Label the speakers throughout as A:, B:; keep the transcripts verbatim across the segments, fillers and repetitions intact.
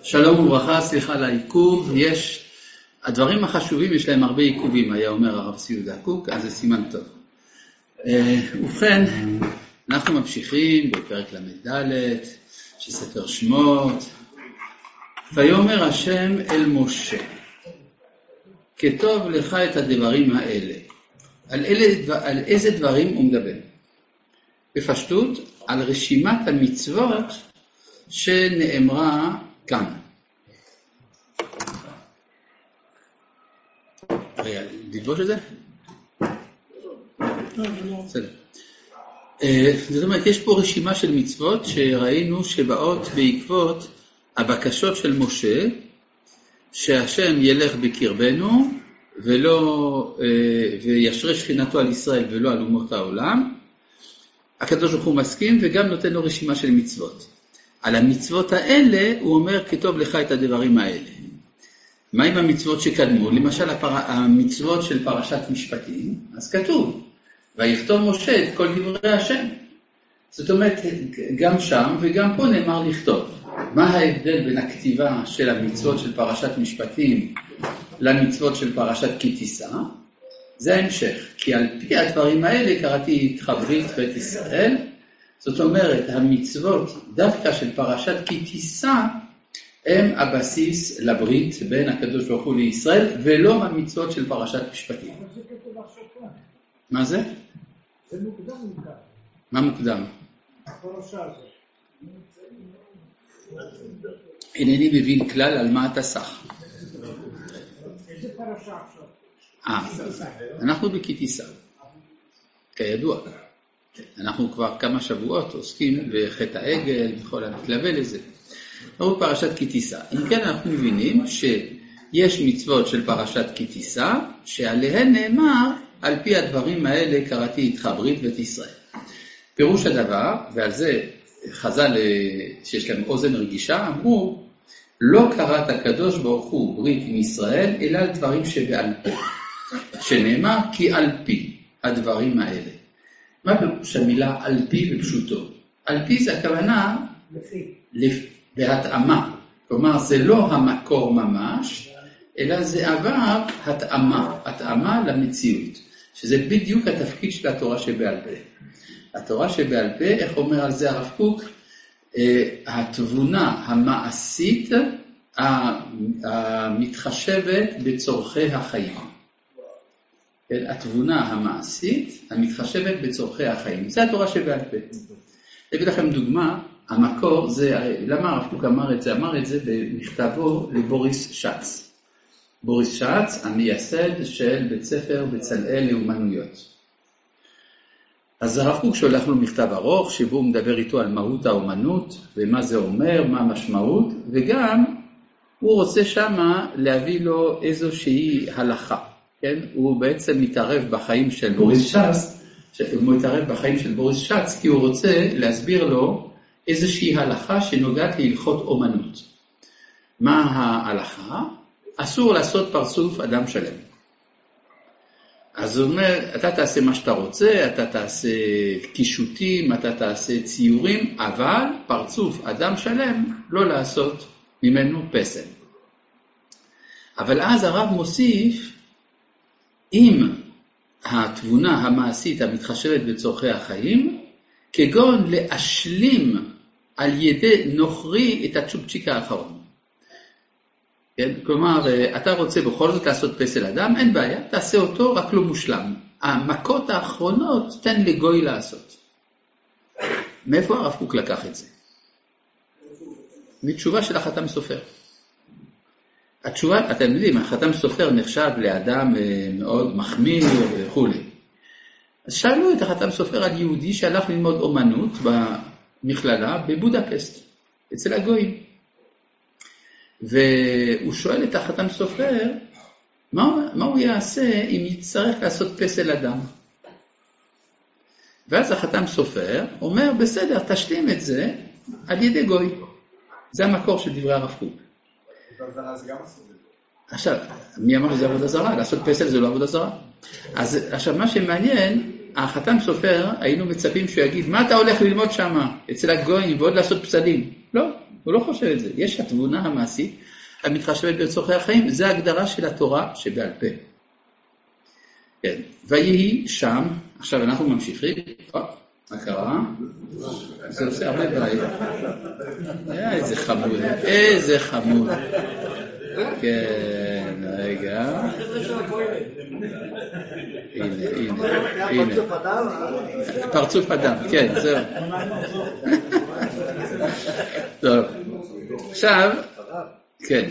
A: שלום וברכה, סליחה על העיכוב. יש, הדברים החשובים יש להם הרבה עיכובים, היה אומר הרב סיודה קוק, אז זה סימן טוב. ובכן, אנחנו ממשיכים בפרק למד של ספר שמות. ויאמר השם אל משה, כתוב לך את הדברים האלה. על, אלה, על איזה דברים הוא מדבר? בפשטות, על רשימת המצוות שנאמרה כאן. רגע, תדבוש את זה? בסדר. זאת אומרת, יש פה רשימה של מצוות שראינו שבאות בעקבות הבקשות של משה, שהשם ילך בקרבנו ולא, וישרה שכינתו על ישראל ולא על אומות העולם. הקדוש ברוך הוא מסכים וגם נותן לו רשימה של מצוות. על המצוות האלה הוא אומר כתוב לך את הדברים האלה. מה עם המצוות שקדמו? למשל הפר... המצוות של פרשת משפטים, אז כתוב ויכתוב משה את כל דברי השם. זאת אומרת, גם שם וגם פה נאמר לכתוב. מה ההבדל בין הכתיבה של המצוות של פרשת משפטים למצוות של פרשת כי תישא? זה ההמשך. כי על פי הדברים האלה קראתי את חברית ואת ישראל. זאת אומרת, המצוות דווקא של פרשת כי תישא הם הבסיס לברית בין הקדוש ברוך הוא לישראל, ולא המצוות של פרשת משפטים. מה זה?
B: זה מוקדם מוקדם.
A: מה מוקדם?
B: הפרשה הזאת.
A: אינני מבין כלל על מה אתה סך.
B: איזה פרשה עכשיו?
A: אה, אנחנו בכי תישא. כידוע. אנחנו כבר כמה שבועות עוסקים בחטא העגל, בכל המתלווה לזה. לא פרשת כי תישא. אם כן אנחנו מבינים שיש מצוות של פרשת כי תישא, שעליהן נאמר, על פי הדברים האלה קראתי איתך ברית ואת ישראל. פירוש הדבר, ועל זה חז"ל שיש להם אוזן רגישה, אמרו, לא קראת הקדוש ברוך הוא ברית עם ישראל, אלא על דברים שבעל פה. שנאמר כי על פי הדברים האלה. מה פירוש המילה על פי בפשוטו? על פי זה הכוונה לפי. בהתאמה. כלומר, זה לא המקור ממש, אלא זה עבר התאמה, התאמה למציאות. שזה בדיוק התפקיד של התורה שבעל פה. התורה שבעל פה, איך אומר על זה הרב קוק? התבונה המעשית המתחשבת בצורכי החיים. התבונה המעשית המתחשבת בצורכי החיים. זה התורה שבעל פה. אביא לכם דוגמה, המקור זה, למה הרב קוק אמר את זה? אמר את זה במכתבו לבוריס שץ. בוריס שץ, המייסד של בית ספר בצלאל לאומנויות. אז הרב קוק שולח לו מכתב ארוך, שבו הוא מדבר איתו על מהות האומנות, ומה זה אומר, מה המשמעות, וגם הוא רוצה שמה להביא לו איזושהי הלכה. כן? הוא בעצם מתערב בחיים של בוריס שץ, הוא מתערב בחיים של בוריס שץ, כי הוא רוצה להסביר לו איזושהי הלכה שנוגעת להלכות אומנות. מה ההלכה? אסור לעשות פרצוף אדם שלם. אז הוא אומר, אתה תעשה מה שאתה רוצה, אתה תעשה קישוטים, אתה תעשה ציורים, אבל פרצוף אדם שלם לא לעשות ממנו פסל. אבל אז הרב מוסיף, אם התבונה המעשית המתחשבת בצורכי החיים, כגון להשלים על ידי נוכרי את הצ'ופצ'יק האחרון. כן? כלומר, אתה רוצה בכל זאת לעשות פסל אדם, אין בעיה, תעשה אותו רק לא מושלם. המכות האחרונות תן לגוי לעשות. מאיפה הרב קוק לקח את זה? מתשובה של החתם סופר. התשובה, אתם יודעים, החתם סופר נחשב לאדם מאוד מחמיר וכו'. אז שאלו את החתם סופר על יהודי שהלך ללמוד אומנות במכללה בבודפסט, אצל הגויים. והוא שואל את החתם סופר, מה, מה הוא יעשה אם יצטרך לעשות פסל אדם? ואז החתם סופר אומר, בסדר, תשלים את זה על ידי גוי. זה המקור של דברי הרב קוק. עכשיו, מי אמר שזה עבודה זרה? לעשות פסל זה לא עבודה זרה. אז עכשיו מה שמעניין, החתם סופר, היינו מצפים שהוא יגיד, מה אתה הולך ללמוד שם? אצל הגויים ועוד לעשות פסלים. לא, הוא לא חושב את זה. יש התבונה המעשית המתחשבת בצורכי החיים, זה ההגדרה של התורה שבעל פה. כן, ויהי שם, עכשיו אנחנו ממשיכים, מה קרה? זה עושה הרבה בעיה. איזה חמוד, איזה חמוד. כן, רגע. הנה, הנה, הנה. פרצוף אדם, כן, זהו. טוב, עכשיו, כן.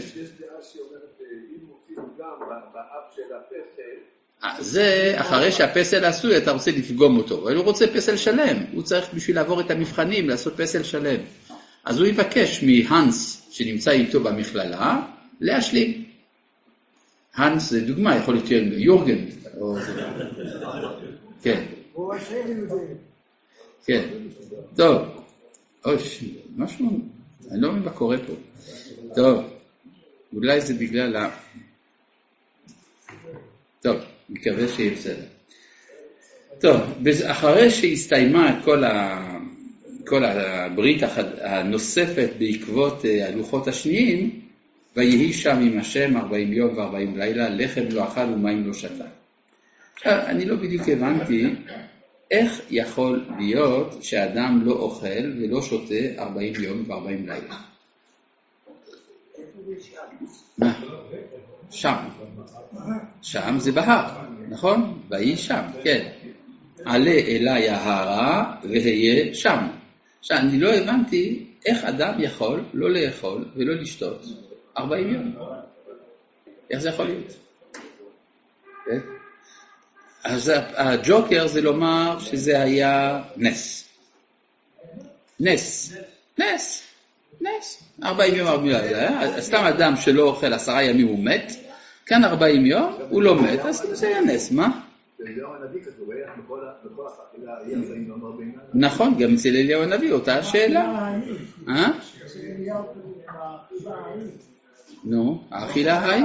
A: זה אחרי שהפסל עשוי אתה רוצה לפגום אותו, אבל הוא רוצה פסל שלם, הוא צריך בשביל לעבור את המבחנים לעשות פסל שלם, אז הוא יבקש מהנס שנמצא איתו במכללה להשלים. הנס זה דוגמה, יכול להיות יורגן או... כן כן טוב, אוי, משהו אני לא מבין מה קורה פה. טוב, אולי זה בגלל ה... טוב, מקווה שיהיה בסדר. טוב, אחרי שהסתיימה כל, ה... כל הברית הנוספת בעקבות הלוחות השניים, ויהי שם עם השם ארבעים יום וארבעים לילה, לחם לא אכל ומים לא שתה. אני לא בדיוק הבנתי איך יכול להיות שאדם לא אוכל ולא שותה ארבעים יום וארבעים לילה. מה? שם. שם זה בהר, נכון? ויהי שם, כן. עלה אליי ההרה והיה שם. עכשיו, אני לא הבנתי איך אדם יכול לא לאכול ולא לשתות ארבעים יום. איך זה יכול להיות? כן? אז הג'וקר זה לומר שזה היה נס. נס. נס. נס. ארבעים יום ארבעים לילה. סתם אדם שלא אוכל עשרה ימים הוא מת, כאן ארבעים יום הוא לא מת, אז זה היה נס, מה? נכון, גם אצל אליהו הנביא, אותה השאלה. אה? נו, האכילה ההיא.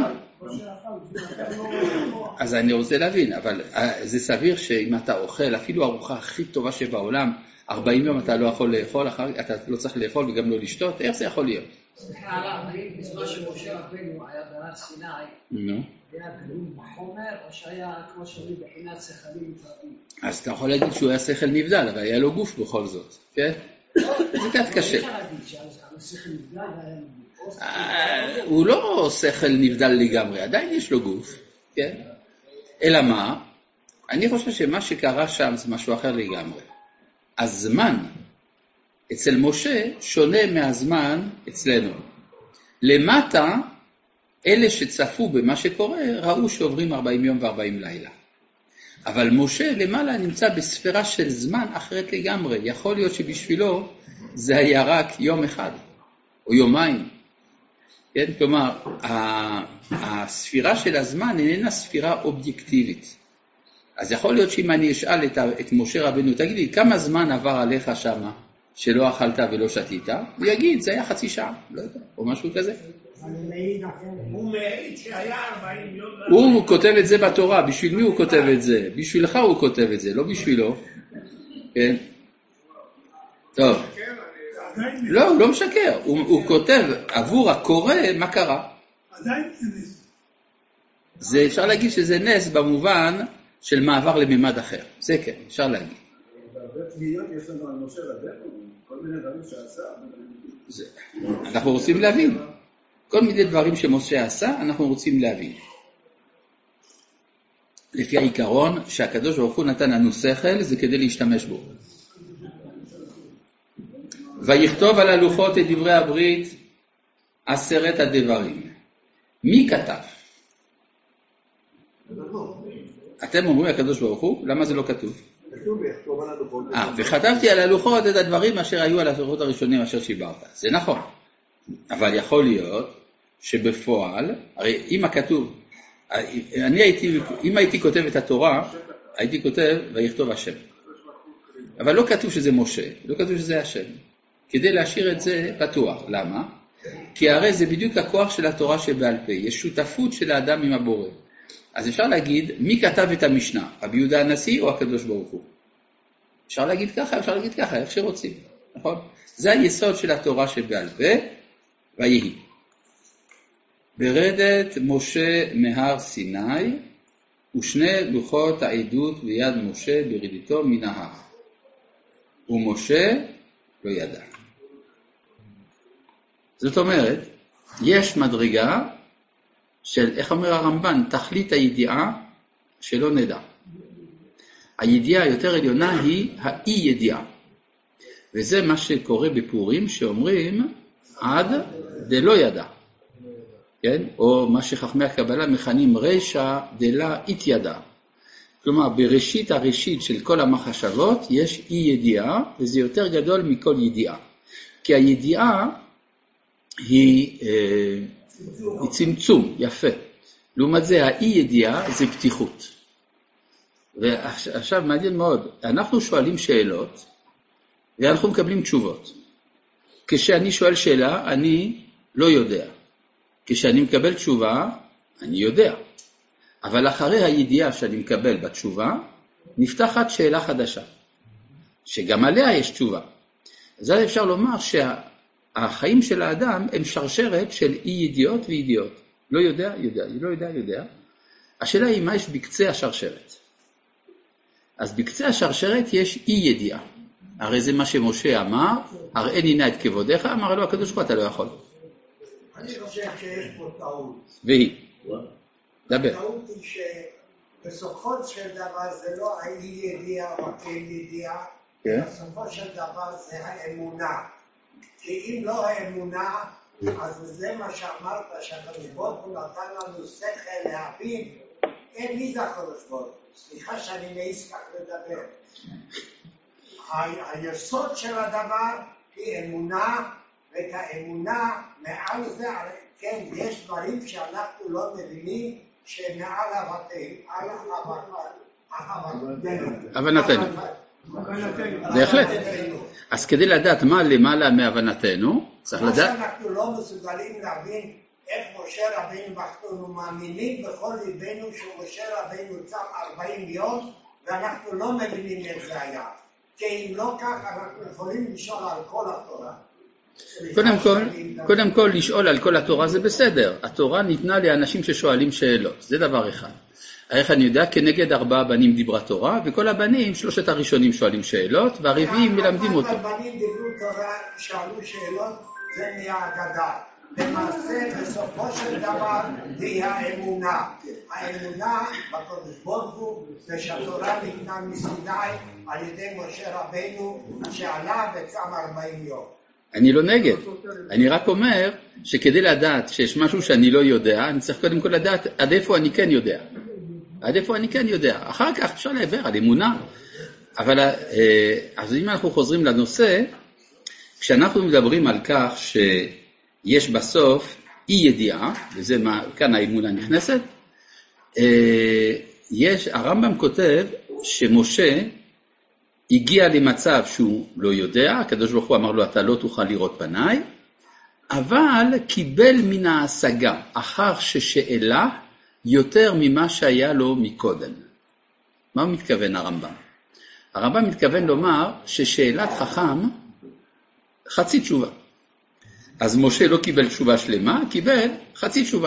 A: אז אני רוצה להבין, אבל זה סביר שאם אתה אוכל, אפילו הארוחה הכי טובה שבעולם, ארבעים יום אתה לא יכול לאכול, אתה לא צריך לאכול וגם לא לשתות, איך זה יכול להיות?
C: סליחה על ארבעים, בזמן שמשה רבנו היה בהר סיני, היה גלום בחומר, או שהיה כמו שאומרים בחינת שכלים נפרדים?
A: אז אתה יכול להגיד שהוא היה שכל נבדל, אבל היה לו גוף בכל זאת, כן? זה קצת קשה.
C: אפשר להגיד שהשכל נבדל והיה לו גוף.
A: הוא לא שכל נבדל לגמרי, עדיין יש לו גוף, כן? אלא מה? אני חושב שמה שקרה שם זה משהו אחר לגמרי. הזמן אצל משה שונה מהזמן אצלנו. למטה, אלה שצפו במה שקורה, ראו שעוברים ארבעים יום וארבעים לילה. אבל משה למעלה נמצא בספירה של זמן אחרת לגמרי. יכול להיות שבשבילו זה היה רק יום אחד, או יומיים. כן? כלומר, הספירה של הזמן איננה ספירה אובייקטיבית. אז יכול להיות שאם אני אשאל את, את משה רבנו, תגיד לי, כמה זמן עבר עליך שמה, שלא אכלת ולא שתית? הוא יגיד, זה היה חצי שעה, לא יודע, או משהו כזה.
B: הוא מעיד שהיה ארבעים יום.
A: הוא כותב את זה בתורה, בשביל מי הוא כותב את זה? בשבילך הוא כותב את זה, לא בשבילו. כן? טוב. לא, הוא לא משקר, הוא, הוא כותב עבור הקורא מה קרה.
B: עדיין זה נס.
A: זה אפשר להגיד שזה נס במובן של מעבר לממד אחר. זה כן, אפשר להגיד.
D: בהרבה תמיהות יש לנו על משה רבנו, כל מיני דברים שעשה.
A: אנחנו רוצים להבין. כל מיני דברים שמשה עשה, אנחנו רוצים להבין. לפי העיקרון שהקדוש ברוך הוא נתן לנו שכל, זה כדי להשתמש בו. ויכתוב על הלוחות את דברי הברית עשרת הדברים. מי כתב? אתם אומרים הקדוש ברוך הוא, למה זה לא כתוב? אה, וכתבתי על הלוחות את הדברים אשר היו על הלוחות הראשונים אשר שיברת. זה נכון. אבל יכול להיות שבפועל, הרי אם הכתוב, אני הייתי, אם הייתי כותב את התורה, הייתי כותב ויכתוב השם. אבל לא כתוב שזה משה, לא כתוב שזה השם. כדי להשאיר את זה פתוח. למה? כי הרי זה בדיוק הכוח של התורה שבעל פה. יש שותפות של האדם עם הבורא. אז אפשר להגיד, מי כתב את המשנה? רבי יהודה הנשיא או הקדוש ברוך הוא? אפשר להגיד ככה, אפשר להגיד ככה, איך שרוצים. נכון? זה היסוד של התורה שבעל פה, ויהי. ברדת משה מהר סיני, ושני לוחות העדות ביד משה ברדתו מן ההר. ומשה לא ידע. זאת אומרת, יש מדרגה של, איך אומר הרמב"ן, תכלית הידיעה שלא נדע. הידיעה היותר עליונה היא האי ידיעה. וזה מה שקורה בפורים, שאומרים עד דלא ידע. כן? או מה שחכמי הקבלה מכנים רשע דלה התידע. כלומר, בראשית הראשית של כל המחשבות יש אי ידיעה, וזה יותר גדול מכל ידיעה. כי הידיעה היא, אה, היא צמצום, יפה. לעומת זה, האי ידיעה זה פתיחות. ועכשיו מעניין מאוד, אנחנו שואלים שאלות, ואנחנו מקבלים תשובות. כשאני שואל שאלה, אני לא יודע. כשאני מקבל תשובה, אני יודע. אבל אחרי הידיעה שאני מקבל בתשובה, נפתחת שאלה חדשה, שגם עליה יש תשובה. אז אפשר לומר שהחיים של האדם הם שרשרת של אי ידיעות וידיעות. לא יודע, יודע, לא יודע, יודע. השאלה היא מה יש בקצה השרשרת. אז בקצה השרשרת יש אי ידיעה. הרי זה מה שמשה אמר, הראני נא את כבודיך, אמר לו הקדוש ברוך הוא אתה לא יכול.
B: אני חושב שיש פה טעות.
A: והיא? דבר.
B: הטעות היא שבסופו של דבר זה לא האי ידיעה או הכן ידיעה, בסופו של דבר זה האמונה. כי אם לא האמונה, אז זה מה שאמרת, שהקדוש ברוך הוא נתן לנו שכל להבין, אין מי זה הקדוש ברוך הוא. סליחה שאני מעז כך לדבר. היסוד של הדבר היא אמונה, ואת האמונה מעל זה, כן, יש דברים שאנחנו לא מבינים שמעל
A: הבנתנו. בהחלט. אז כדי לדעת מה למעלה מהבנתנו, צריך לדעת.
B: מה שאנחנו לא מסוגלים להבין איך משה רבינו, אנחנו מאמינים בכל ליבנו שמשה רבינו צם ארבעים יום, ואנחנו לא מבינים איך זה היה. כי אם לא כך, אנחנו יכולים לשאול על כל התורה.
A: קודם כל, קודם כל לשאול על כל התורה זה בסדר. התורה ניתנה לאנשים ששואלים שאלות. זה דבר אחד. איך אני יודע? כנגד ארבעה בנים דיברה תורה, וכל הבנים, שלושת הראשונים שואלים שאלות, והרביעים מלמדים אותו.
B: הבנים דיברו תורה, שאלו שאלות, זה מהאגדה. למעשה, בסופו של דבר, היא האמונה. האמונה בקדוש ברוך הוא, ושהתורה ניתנה מסיני על ידי משה רבינו, שעלה וצם ארבעים יום.
A: אני לא נגד. אני רק אומר שכדי לדעת שיש משהו שאני לא יודע, אני צריך קודם כל לדעת עד איפה אני כן יודע. עד איפה אני כן יודע. אחר כך אפשר לעבר על אמונה. אבל אז אם אנחנו חוזרים לנושא, כשאנחנו מדברים על כך שיש בסוף אי ידיעה, וזה מה, כאן האמונה נכנסת, יש, הרמב"ם כותב שמשה הגיע למצב שהוא לא יודע, הקדוש ברוך הוא אמר לו אתה לא תוכל לראות פניי, אבל קיבל מן ההשגה אחר ששאלה יותר ממה שהיה לו מקודם. מה הוא מתכוון הרמב"ם? הרמב"ם מתכוון לומר ששאלת חכם חצי תשובה. אז משה לא קיבל תשובה שלמה, קיבל חצי תשובה.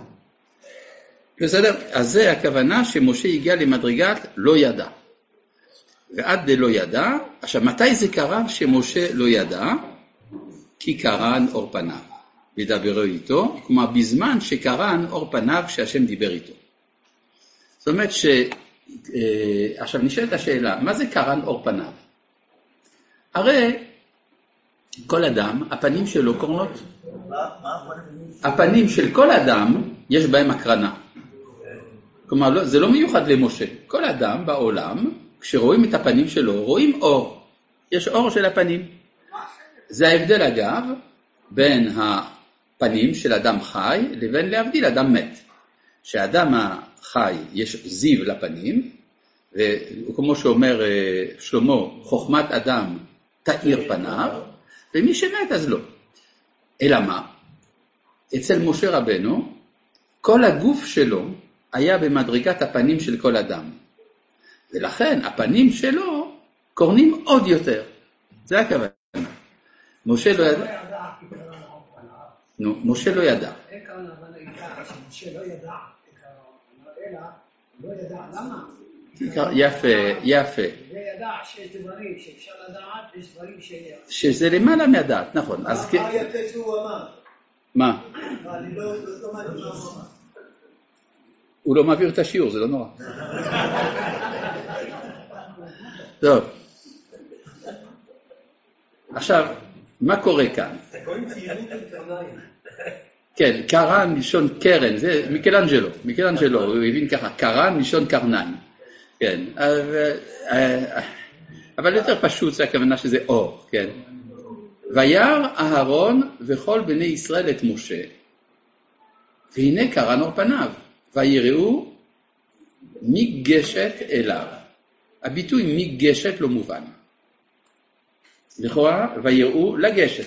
A: בסדר? אז זה הכוונה שמשה הגיע למדרגת לא ידע. ועד דלא ידע, עכשיו מתי זה קרה שמשה לא ידע? כי קרן אור פניו, וידברו איתו, כלומר בזמן שקרן אור פניו שהשם דיבר איתו. זאת אומרת ש... עכשיו נשאלת השאלה, מה זה קרן אור פניו? הרי כל אדם, הפנים שלו קורנות. הפנים של כל אדם יש בהם הקרנה. כלומר זה לא מיוחד למשה. כל אדם בעולם, כשרואים את הפנים שלו, רואים אור. יש אור של הפנים. זה ההבדל אגב בין הפנים של אדם חי לבין להבדיל אדם מת. שאדם החי יש זיו לפנים, וכמו שאומר שלמה, חוכמת אדם תאיר פניו, ומי שמת אז לא. אלא מה? אצל משה רבנו, כל הגוף שלו היה במדרגת הפנים של כל אדם. ולכן הפנים שלו קורנים עוד יותר. זה הכוונה. משה לא ידע. נו, משה לא ידע.
C: אין כאן אבל העיקר שמשה לא ידע, אלא לא ידע למה.
A: יפה, יפה.
C: וידע שיש דברים שאפשר לדעת, ויש דברים שיהיה.
A: שזה למעלה מהדעת, נכון.
D: מה היפה שהוא אמר?
A: מה?
D: אני לא מעניין מה הוא אמר.
A: הוא לא מעביר את השיעור, זה לא נורא. טוב. עכשיו, מה קורה כאן? כן, קרן לישון קרן, זה מיקלאנג'לו, מיקלאנג'לו, הוא הבין ככה, קרן לישון קרניים. כן, אבל יותר פשוט זה הכוונה שזה אור, כן. וירא אהרון וכל בני ישראל את משה, והנה קרן אור פניו, ויראו מגשת אליו. הביטוי מגשת לא מובן. לכאורה, ויראו לגשת.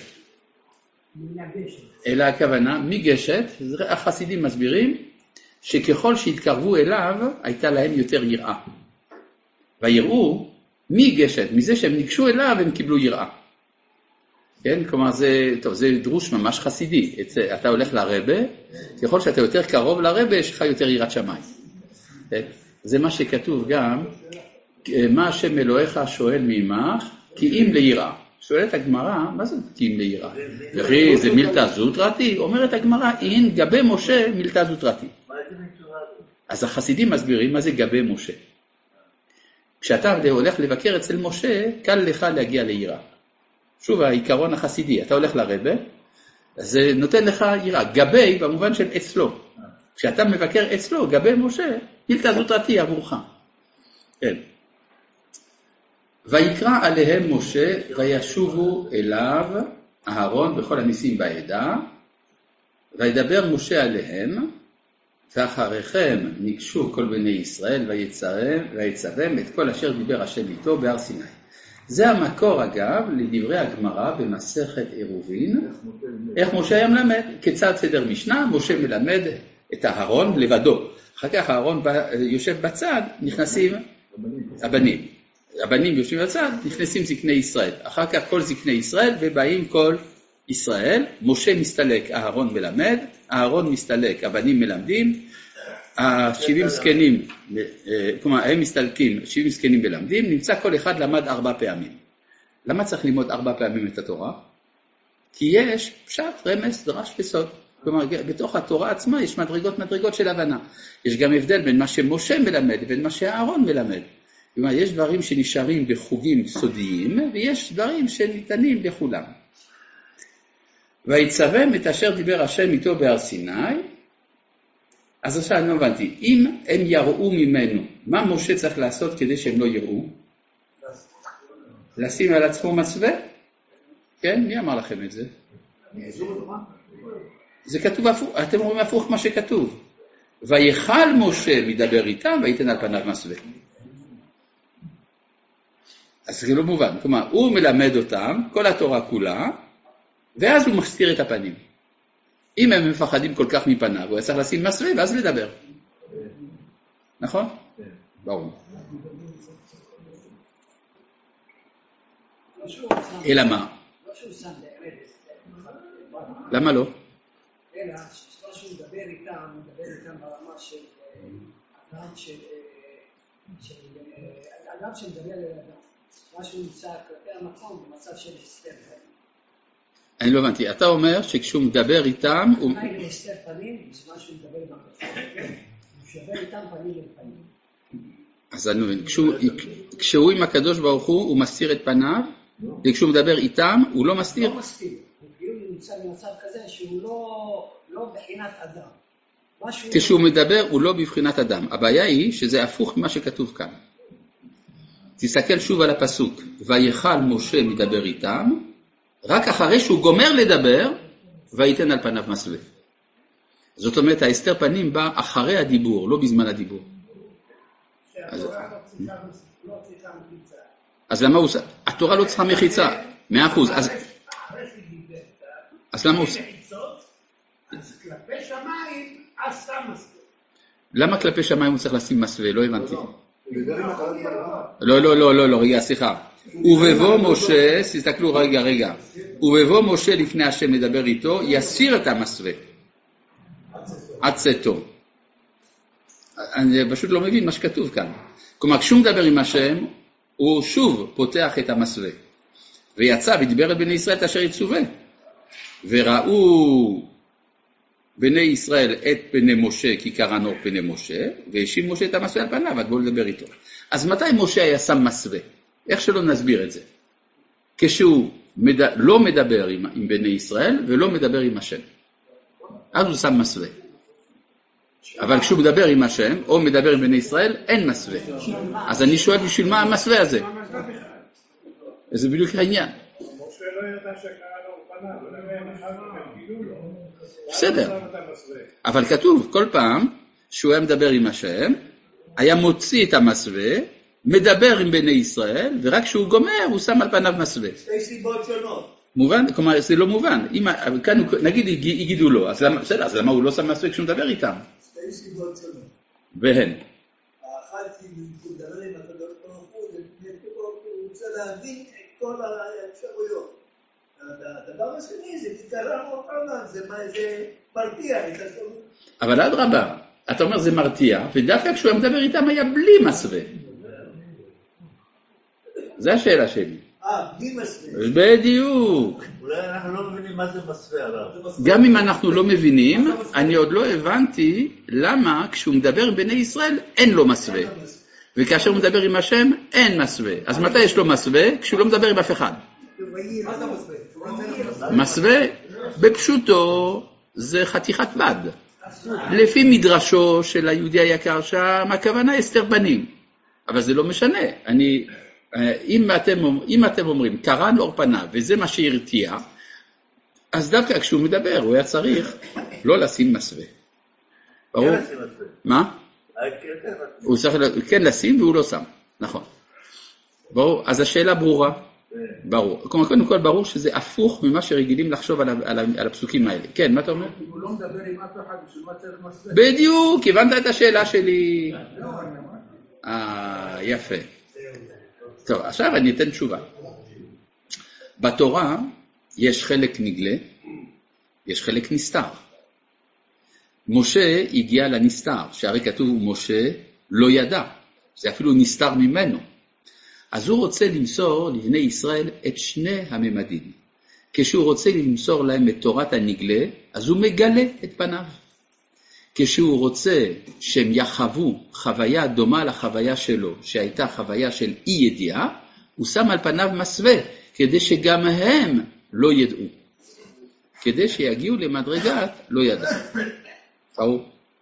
A: אלא הכוונה מגשת, החסידים מסבירים, שככל שהתקרבו אליו, הייתה להם יותר יראה. ויראו מגשת, מזה שהם ניגשו אליו, הם קיבלו יראה. כן, כלומר זה, טוב, זה דרוש ממש חסידי. אתה הולך לרבה, ככל שאתה יותר קרוב לרבה, יש לך יותר יראת שמיים. זה מה שכתוב גם, מה השם אלוהיך שואל ממך, כי אם ליראה. שואלת הגמרא, מה זה כי אם ליראה? וכי זה מילתא זוטרתי? אומרת הגמרא, אין גבי משה מילתא זוטרתי. אז החסידים מסבירים מה זה גבי משה. כשאתה הולך לבקר אצל משה, קל לך להגיע ליראה. שוב, העיקרון החסידי, אתה הולך לרבה, זה נותן לך יראה. גבי במובן של אצלו. כשאתה מבקר אצלו, גבי משה, מילתא זוטרתי עבורך. כן. ויקרא עליהם משה וישובו אליו אהרון וכל הניסים בעדה, וידבר משה עליהם, ואחריכם ניגשו כל בני ישראל ויצווהם את כל אשר דיבר השם איתו בהר סיני. זה המקור אגב לדברי הגמרא במסכת עירובין, איך משה היה מלמד, כיצד סדר משנה, משה מלמד את אהרון לבדו, אחר כך אהרון יושב בצד, נכנסים הבנים. הבנים יושבים בצד, נכנסים זקני ישראל. אחר כך כל זקני ישראל ובאים כל ישראל. משה מסתלק, אהרון מלמד, אהרון מסתלק, הבנים מלמדים, השבעים זקנים, כלומר הם מסתלקים, שבעים זקנים מלמדים, נמצא כל אחד למד ארבע פעמים. למה צריך ללמוד ארבע פעמים את התורה? כי יש פשט, רמז, דרש וסוד. כלומר בתוך התורה עצמה יש מדרגות מדרגות של הבנה. יש גם הבדל בין מה שמשה מלמד ובין מה שאהרון מלמד. כלומר, יש דברים שנשארים בחוגים סודיים, ויש דברים שניתנים לכולם. ויצווהם את אשר דיבר השם איתו בהר סיני, אז עכשיו אני לא הבנתי, אם הם יראו ממנו, מה משה צריך לעשות כדי שהם לא יראו? לשים על עצמו מסווה? כן? מי אמר לכם את זה? זה כתוב הפוך, אתם רואים הפוך מה שכתוב. ויכל משה מדבר איתם, ויתן על פניו מסווה. אז זה לא מובן, כלומר, הוא מלמד אותם, כל התורה כולה, ואז הוא מסתיר את הפנים. אם הם מפחדים כל כך מפניו, הוא צריך לשים מסווה, ואז לדבר. נכון? ברור. אלא מה? למה לא?
C: אלא, שהוא מדבר איתם, הוא מדבר איתם ברמה של אדם של... אדם שמדבר אל אדם. משהו נמצא כלפי המקום במצב של הסתר פנים.
A: אני לא הבנתי, אתה אומר שכשהוא מדבר איתם...
C: מה אם הסתר פנים? זה משהו מדבר במקום. הוא מדבר איתם פנים לפנים.
A: אז אני מבין, כשהוא עם הקדוש ברוך הוא, הוא מסתיר את פניו, וכשהוא מדבר איתם, הוא לא מסתיר?
C: לא מסתיר, הוא כאילו נמצא במצב כזה שהוא לא בחינת אדם.
A: כשהוא מדבר הוא לא בבחינת אדם, הבעיה היא שזה הפוך ממה שכתוב כאן. תסתכל שוב על הפסוק, ויכל משה מדבר איתם, רק אחרי שהוא גומר לדבר, ויתן על פניו מסווה. זאת אומרת, ההסתר פנים בא אחרי הדיבור, לא בזמן הדיבור. אז, אז למה הוא עושה? התורה לא צריכה מחיצה, מאה אחוז. אז, אז למה הוא עושה?
B: אז כלפי שמיים, אז שם מסווה.
A: למה כלפי שמיים הוא צריך לשים מסווה? לא הבנתי. לא, לא, לא, לא, לא, רגע, סליחה. ובבוא משה, תסתכלו רגע, רגע. ובבוא משה לפני השם לדבר איתו, יסיר את המסווה. עד צאתו. אני פשוט לא מבין מה שכתוב כאן. כלומר, כשהוא מדבר עם השם, הוא שוב פותח את המסווה. ויצא ודיבר את בני ישראל את אשר יצווה. וראו בני ישראל את פני משה, כי קרן אור פני משה, והשיב משה את המסווה על פניו, עד בואו לדבר איתו. אז מתי משה היה שם מסווה? איך שלא נסביר את זה? כשהוא מד... לא מדבר עם, עם בני ישראל, ולא מדבר עם השם. אז הוא שם מסווה. אבל כשהוא מדבר עם השם, או מדבר עם בני ישראל, אין מסווה. אז אני שואל בשביל מה המסווה הזה? זה בדיוק העניין. בסדר. אבל כתוב כל פעם שהוא היה מדבר עם השם, היה מוציא את המסווה, מדבר עם בני ישראל, ורק כשהוא גומר הוא שם על פניו מסווה.
B: שתי סיבות שונות.
A: מובן? כלומר זה לא מובן. אם, כאן נגיד יגידו לו, אז למה, בסדר, אז למה הוא לא שם מסווה כשהוא מדבר איתם?
B: שתי סיבות שונות.
A: והן.
B: האחת היא מדבר עם הקדוש ברוך הוא, הוא רוצה להבין את כל האפשרויות. הדבר השני זה תקרא מוכנה, זה מרתיע את השונות.
A: אבל עד רבה, אתה אומר זה מרתיע, ודווקא כשהוא מדבר איתם היה בלי מסווה. זה השאלה שלי.
B: אה, בלי מסווה.
A: בדיוק.
E: אולי אנחנו לא מבינים מה זה מסווה הרב.
A: גם אם אנחנו לא מבינים, אני עוד לא הבנתי למה כשהוא מדבר עם בני ישראל אין לו מסווה. וכאשר הוא מדבר עם השם אין מסווה. אז מתי יש לו מסווה? כשהוא לא מדבר עם אף אחד.
B: מה זה מסווה?
A: מסווה בפשוטו זה חתיכת בד. לפי מדרשו של היהודי היקר שם, הכוונה הסתר פנים. אבל זה לא משנה. אני, אם אתם, אם אתם אומרים, קרן אור פניו, וזה מה שהרתיע, אז דווקא כשהוא מדבר, הוא היה צריך לא לשים מסווה. ברור? מה? הוא צריך כן לשים והוא לא שם. נכון. ברור? אז השאלה ברורה. ברור. קודם כל ברור שזה הפוך ממה שרגילים לחשוב על, על, על הפסוקים האלה. כן, מה אתה אומר?
D: הוא לא מדבר עם אף אחד, בשביל מה צריך מסווה?
A: בדיוק, הבנת את השאלה שלי. אה, יפה. טוב, עכשיו אני אתן תשובה. בתורה יש חלק נגלה, יש חלק נסתר. משה הגיע לנסתר, שהרי כתוב משה לא ידע, זה אפילו נסתר ממנו. אז הוא רוצה למסור לבני ישראל את שני הממדים. כשהוא רוצה למסור להם את תורת הנגלה, אז הוא מגלה את פניו. כשהוא רוצה שהם יחוו חוויה דומה לחוויה שלו, שהייתה חוויה של אי ידיעה, הוא שם על פניו מסווה, כדי שגם הם לא ידעו. כדי שיגיעו למדרגת לא ידע. ברור?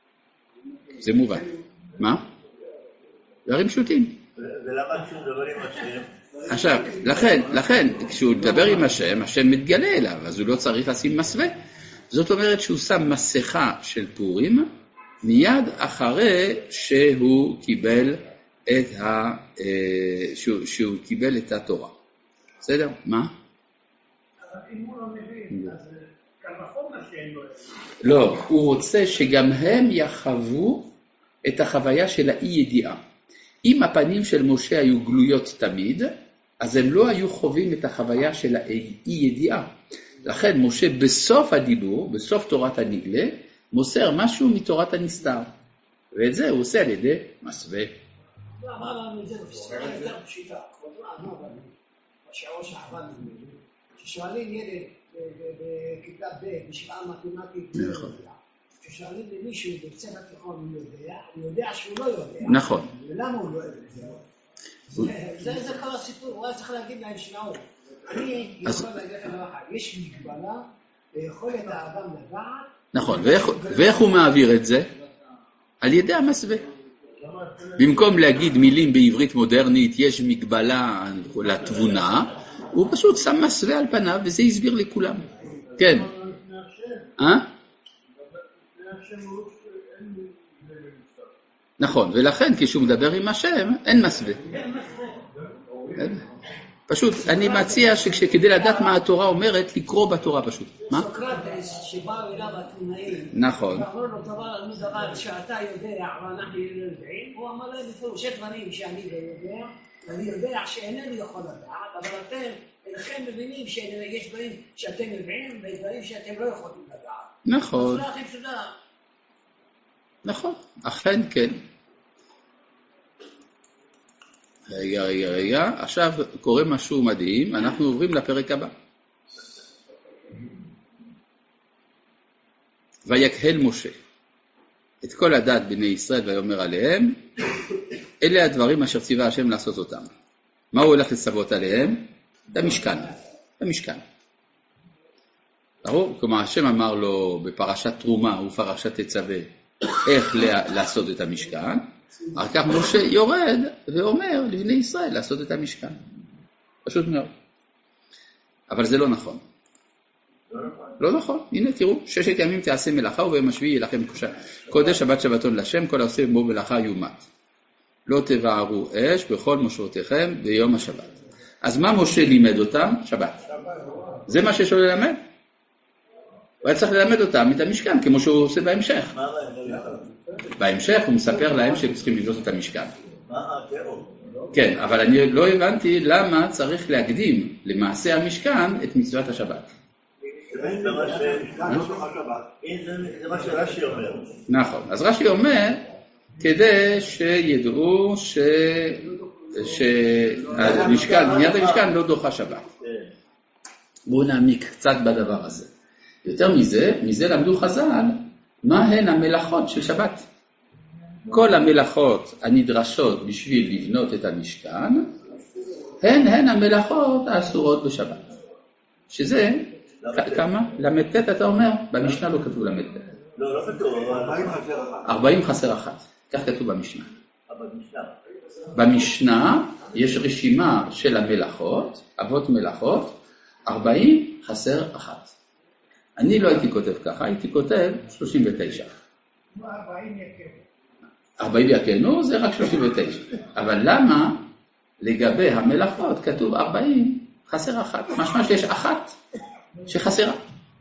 A: זה מובן. מה? דברים פשוטים.
E: ולמה כשהוא מדבר עם השם?
A: עכשיו, לכן, לכן, כשהוא מדבר עם השם, השם מתגלה אליו, אז הוא לא צריך לשים מסווה. זאת אומרת שהוא שם מסכה של פורים, מיד אחרי שהוא קיבל את, ה, שהוא, שהוא קיבל את התורה. בסדר? מה?
C: אבל אם הוא לא מבין, אז קל וחומר שאין לו...
A: לא, הוא רוצה שגם הם יחוו את החוויה של האי ידיעה. אם הפנים של משה היו גלויות תמיד, אז הם לא היו חווים את החוויה של האי ידיעה. לכן משה בסוף הדיבור, בסוף תורת הנגלה, מוסר משהו מתורת הנסתר. ואת זה הוא עושה על ידי מסווה.
C: לא, אמר לנו את זה בפסקה יותר פשיטה. כבודו ענו לנו, בשיעור שעבדנו, ששואלים ילד בכיתה ב' בשבעה מתמטית, כששואלים למישהו בקצה התיכון הוא יודע, הוא יודע שהוא לא יודע.
A: נכון.
C: ולמה הוא לא יודע? זה כל הסיפור, הוא היה צריך להגיד להם שנאו. אני יכול להגיד לכם אחד, יש מגבלה ביכולת האדם לדעת. נכון,
A: ואיך הוא מעביר את זה? על ידי המסווה. במקום להגיד מילים בעברית מודרנית, יש מגבלה לתבונה, הוא פשוט שם מסווה על פניו, וזה הסביר לכולם. כן. אה? נכון, ולכן כשהוא מדבר עם השם, אין מסווה. פשוט, אני מציע שכדי לדעת מה התורה אומרת, לקרוא בתורה פשוט. מה?
C: סוקרטס שבאו אליו התנאים.
A: נכון.
C: ואמרו לו דבר, לא דבר שאתה יודע, ואנחנו יודעים, הוא אמר להם בפירוש דברים שאני לא יודע, ואני יודע שאינני יכול לדעת, אבל אתם, אינכם מבינים שיש דברים שאתם מבינים, ודברים שאתם לא יכולים לדעת.
A: נכון.
C: בצורה הכי פשוטה.
A: נכון, אכן כן. רגע, רגע, רגע, עכשיו קורה משהו מדהים, אנחנו עוברים לפרק הבא. ויקהל משה את כל הדת בני ישראל ויאמר עליהם, אלה הדברים אשר ציווה השם לעשות אותם. מה הוא הולך לצוות עליהם? את המשכן, את המשכן. ברור? כלומר, השם אמר לו בפרשת תרומה ופרשת תצווה איך לעשות את המשכן, אחר כך משה יורד ואומר לבני ישראל לעשות את המשכן. פשוט מאוד. אבל זה לא נכון. לא נכון. הנה תראו, ששת ימים תעשה מלאכה וביום השביעי יהיה לכם קודש שבת שבתון לשם, כל העושה בו מלאכה יומת. לא תבערו אש בכל מושבותיכם ביום השבת. אז מה משה לימד אותם? שבת. זה מה שיש לו ללמד? הוא היה צריך ללמד אותם את המשכן, כמו שהוא עושה בהמשך. בהמשך הוא מספר להם שהם צריכים לבנות את המשכן. כן, אבל אני לא הבנתי למה צריך להקדים למעשה המשכן את מצוות השבת.
E: זה מה שרש"י אומר.
A: נכון, אז רש"י אומר, כדי שידעו שהמשכן, בניית המשכן לא דוחה שבת. בואו נעמיק קצת בדבר הזה. יותר מזה, מזה למדו חז"ל, מה הן המלאכות של שבת. כל המלאכות הנדרשות בשביל לבנות את המשכן, הן הן המלאכות האסורות בשבת. שזה, כמה? למ"ט אתה אומר? במשנה לא כתוב למ"ט.
E: לא, לא כתוב,
A: ארבעים חסר אחת. כך כתוב במשנה. במשנה יש רשימה של המלאכות, אבות מלאכות, ארבעים חסר אחת. אני לא הייתי כותב ככה, הייתי כותב שלושים ותשע. ארבעים יקנו זה רק שלושים ותשע. אבל למה לגבי המלאכות כתוב ארבעים חסר אחת? משמע שיש אחת שחסרה.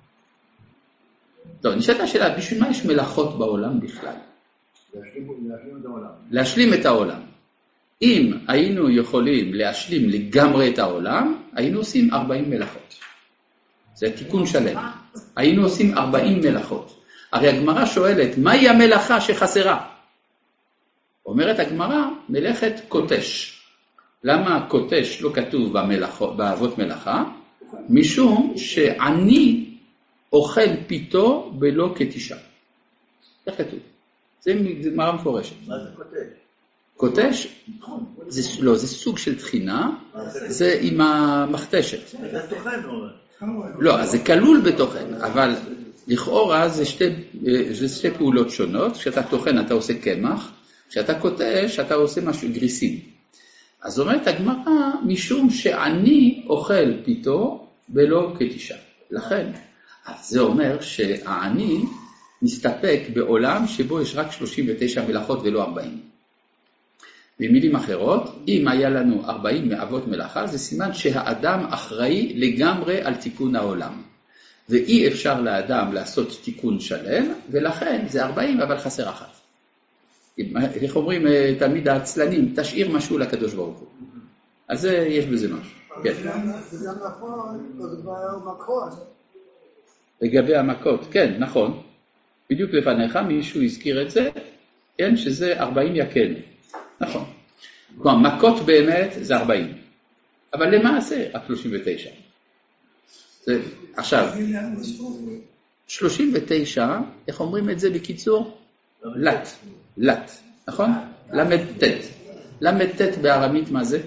A: לא, נשאלת השאלה, בשביל מה יש מלאכות בעולם בכלל?
D: להשלים את העולם.
A: להשלים את העולם. אם היינו יכולים להשלים לגמרי את העולם, היינו עושים ארבעים מלאכות. זה תיקון שלם. היינו עושים ארבעים מלאכות. הרי הגמרא שואלת, מהי המלאכה שחסרה? אומרת הגמרא, מלאכת קוטש. למה קוטש לא כתוב במלאכות, באבות מלאכה? משום שעני אוכל פיתו בלא כתישה. זה כתוב. זה גמרא מפורשת.
E: מה זה קוטש?
A: קוטש? זה, לא, זה סוג של תחינה, זה עם המכתשת.
E: זה תוכן, הוא אומר.
A: לא, אז זה כלול בתוכן, אבל לכאורה זה שתי, זה שתי פעולות שונות. כשאתה תוכן אתה עושה קמח, כשאתה קוטש אתה עושה משהו גריסים. אז אומרת הגמרא, משום שעני אוכל פיתו בלא כתישה. לכן, זה אומר שהעני מסתפק בעולם שבו יש רק שלושים ותשע מלאכות ולא ארבעים. במילים אחרות, אם היה לנו ארבעים מאבות מלאכה, זה סימן שהאדם אחראי לגמרי על תיקון העולם. ואי אפשר לאדם לעשות תיקון שלם, ולכן זה ארבעים אבל חסר אחת. איך אומרים תמיד העצלנים, תשאיר משהו לקדוש ברוך הוא. אז זה, יש בזה משהו. כן.
B: זה גם נכון, זה מכות.
A: לגבי המכות, כן, נכון. בדיוק לפניך מישהו הזכיר את זה, כן, שזה ארבעים יקן. נכון. כלומר, מכות באמת זה ארבעים. אבל למעשה, רק שלושים ותשע. זה, עכשיו, שלושים ותשע, איך אומרים את זה בקיצור? לת. לת, נכון? למד תת. למד תת בארמית מה זה?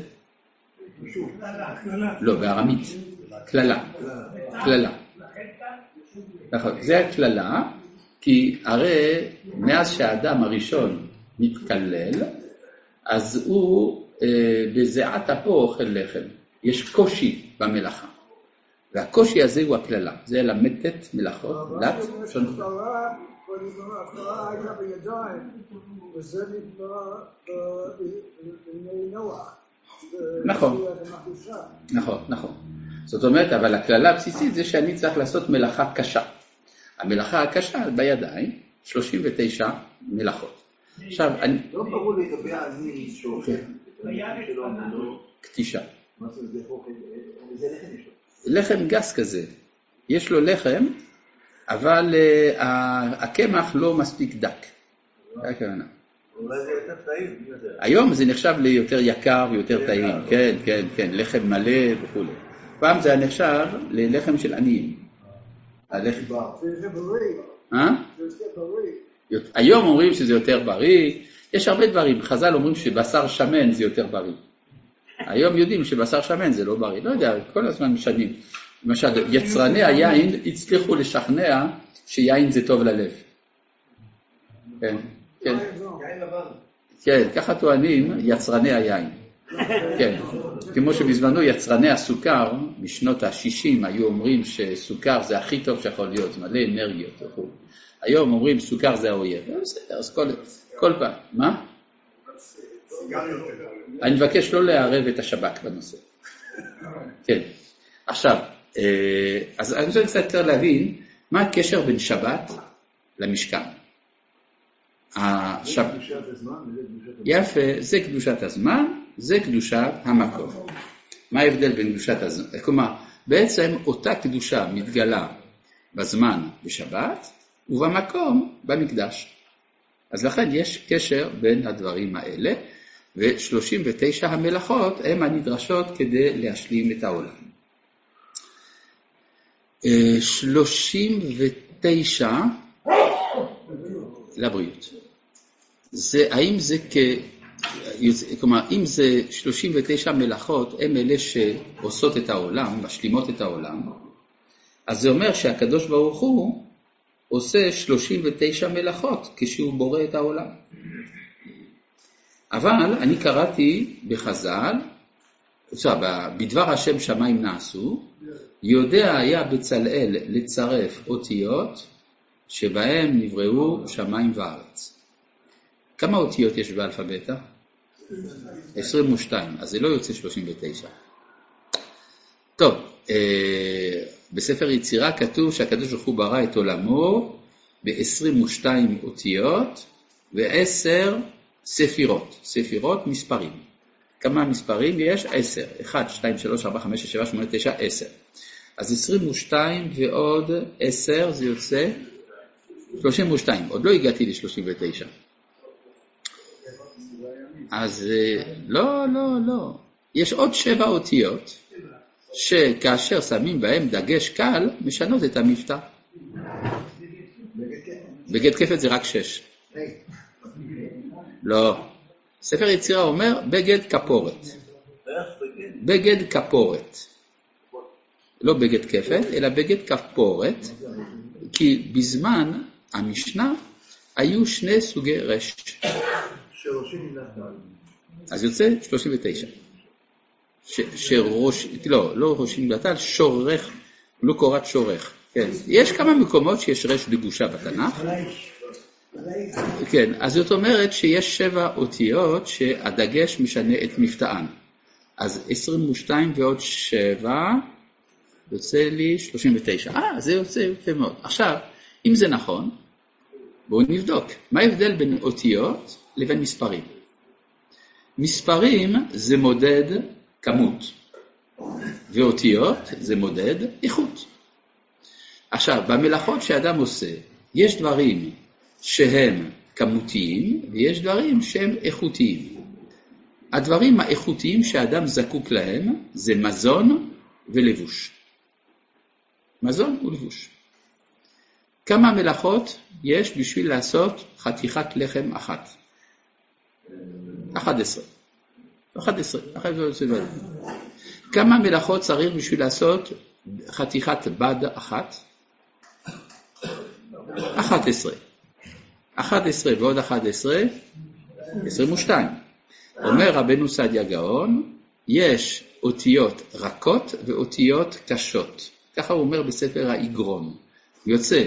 A: לא, בארמית. כללה. כללה. נכון, זה הכללה, כי הרי מאז שהאדם הראשון מתקלל, אז הוא אה, בזיעת אפו אוכל לחם. יש קושי במלאכה. והקושי הזה הוא הכללה. זה למתת מלאכות, לת, שונות.
B: ההכרעה הייתה בידיים, וזה נקרא בימי נוח.
A: נכון, נכון, נכון. זאת אומרת, אבל הכללה הבסיסית זה שאני צריך לעשות מלאכה קשה. המלאכה הקשה בידיים, שלושים ותשע מלאכות. עכשיו, אני...
E: לא ברור לגבי העני שאוכל.
A: קטישה.
E: מה זה זה אוכל? איזה לחם יש לו?
A: לחם גס כזה. יש לו לחם, אבל הקמח לא מספיק דק. זה הכוונה.
E: אולי זה יותר טעים.
A: היום זה נחשב ליותר יקר ויותר טעים. כן, כן, כן. לחם מלא וכו'. פעם זה נחשב ללחם של עניים. הלחם...
C: זה בריא.
A: אה?
C: זה בריא.
A: היום אומרים שזה יותר בריא. יש הרבה דברים. חז"ל אומרים שבשר שמן זה יותר בריא. היום יודעים שבשר שמן זה לא בריא. לא יודע, כל הזמן משנים. למשל, יצרני היין הצליחו לשכנע שיין זה טוב ללב. כן, כן. כן, ככה טוענים יצרני היין. כן, כמו שבזמנו יצרני הסוכר, בשנות ה-שישים היו אומרים שסוכר זה הכי טוב שיכול להיות, זה מלא אנרגיות. היום אומרים סוכר זה האויב. בסדר, אז כל, כל פעם. מה? אני מבקש לא לערב את השב"כ בנושא. כן. עכשיו, אז אני רוצה קצת יותר להבין מה הקשר בין שבת למשכן. השב... יפה, זה קדושת הזמן, זה קדושת המקום. מה ההבדל בין קדושת הזמן? כלומר, בעצם אותה קדושה מתגלה בזמן בשבת ובמקום במקדש. אז לכן יש קשר בין הדברים האלה, ו-שלושים ותשע המלאכות הן הנדרשות כדי להשלים את העולם. שלושים ותשע לבריאות. זה, האם זה כ... כלומר, אם זה שלושים ותשע מלאכות, הם אלה שעושות את העולם, משלימות את העולם, אז זה אומר שהקדוש ברוך הוא עושה שלושים ותשע מלאכות כשהוא בורא את העולם. אבל אני קראתי בחז"ל, בדבר השם שמיים נעשו, יודע היה בצלאל לצרף אותיות שבהם נבראו שמיים וארץ. כמה אותיות יש באלפבטה? עשרים ושתיים, אז זה לא יוצא שלושים ותשע. טוב, אה, בספר יצירה כתוב שהקדוש ברוך הוא ברא את עולמו ב-עשרים ושתיים אותיות ו-עשר ספירות. ספירות מספרים. כמה מספרים יש? עשר. אחד, שתיים, שלוש, ארבע, חמש, שש, שבע, שמונה, תשע, עשר. אז עשרים ושתיים ועוד עשר זה יוצא שלושים ושתיים. עוד לא הגעתי ל-שלושים ותשע. אז לא, לא, לא. יש עוד שבע אותיות שכאשר שמים בהם דגש קל, משנות את המבטא. בגד כפת זה רק שש. לא. ספר יצירה אומר בגד כפורת. בגד כפורת. לא בגד כפת, אלא בגד כפורת, כי בזמן המשנה היו שני סוגי רש. אז יוצא שלושים ותשע. שראש, לא, לא ראשים בטל, שורך, לא קורת שורך. כן. יש כמה מקומות שיש רש בגושה בתנ"ך. כן, אז זאת אומרת שיש שבע אותיות שהדגש משנה את מבטאן. אז עשרים ושתיים ועוד שבע, יוצא לי שלושים ותשע. אה, זה יוצא יפה מאוד. עכשיו, אם זה נכון, בואו נבדוק. מה ההבדל בין אותיות לבין מספרים? מספרים זה מודד כמות, ואותיות זה מודד איכות. עכשיו, במלאכות שאדם עושה, יש דברים שהם כמותיים, ויש דברים שהם איכותיים. הדברים האיכותיים שאדם זקוק להם, זה מזון ולבוש. מזון ולבוש. כמה מלאכות יש בשביל לעשות חתיכת לחם אחת? אחת עשרה. אחת עשרה. כמה מלאכות צריך בשביל לעשות חתיכת בד אחת? אחת עשרה. אחת עשרה ועוד אחת עשרה, עשרים ושתיים. אומר רבנו סעדיה גאון, יש אותיות רכות ואותיות קשות. ככה הוא אומר בספר האיגרון. יוצא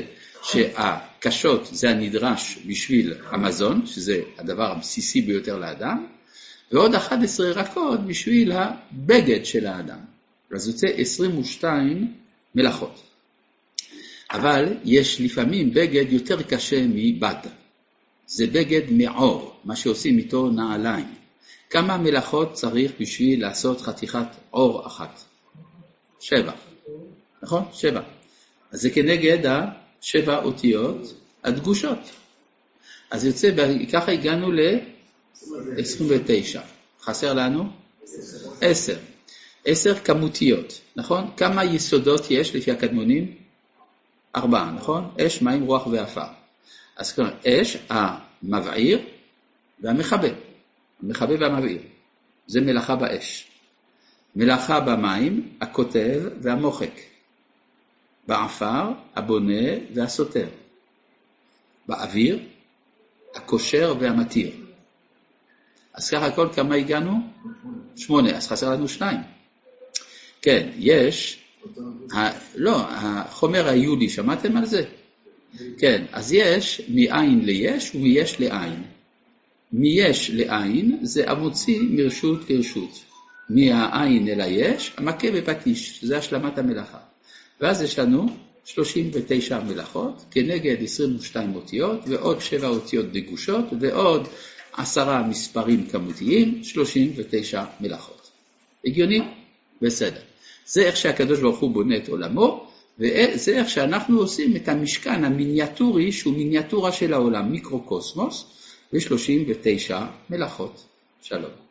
A: שהקשות זה הנדרש בשביל המזון, שזה הדבר הבסיסי ביותר לאדם, ועוד אחת עשרה רכות בשביל הבגד של האדם. אז יוצא עשרים ושתיים מלאכות. אבל יש לפעמים בגד יותר קשה מבד. זה בגד מעור, מה שעושים איתו נעליים. כמה מלאכות צריך בשביל לעשות חתיכת עור אחת? שבע. נכון? שבע. אז זה כנגד השבע אותיות הדגושות. אז יוצא, ככה הגענו ל-עשרים ותשע. חסר לנו? עשר. עשר כמותיות, נכון? כמה יסודות יש לפי הקדמונים? ארבעה, נכון? אש, מים, רוח ואפר. אז כלומר, אש, המבעיר והמחבר. המחבר והמבעיר. זה מלאכה באש. מלאכה במים, הכותב והמוחק. באפר, הבונה והסותר. באוויר, הקושר והמתיר. אז ככה הכל כמה הגענו? שמונה, אז חסר לנו שניים. כן, יש, ה, לא, החומר היהודי, שמעתם על זה? כן, אז יש מאין ליש ומיש לעין. מיש לעין זה המוציא מרשות לרשות. מהעין אל היש, המכה בפטיש, זה השלמת המלאכה. ואז יש לנו שלושים ותשע מלאכות, כנגד עשרים ושתיים אותיות, ועוד שבע אותיות דגושות, ועוד עשרה מספרים כמותיים, שלושים ותשע מלאכות. הגיוני? בסדר. זה איך שהקדוש ברוך הוא בונה את עולמו, וזה איך שאנחנו עושים את המשכן המיניאטורי, שהוא מיניאטורה של העולם, מיקרוקוסמוס, ו-שלושים ותשע מלאכות. שלום.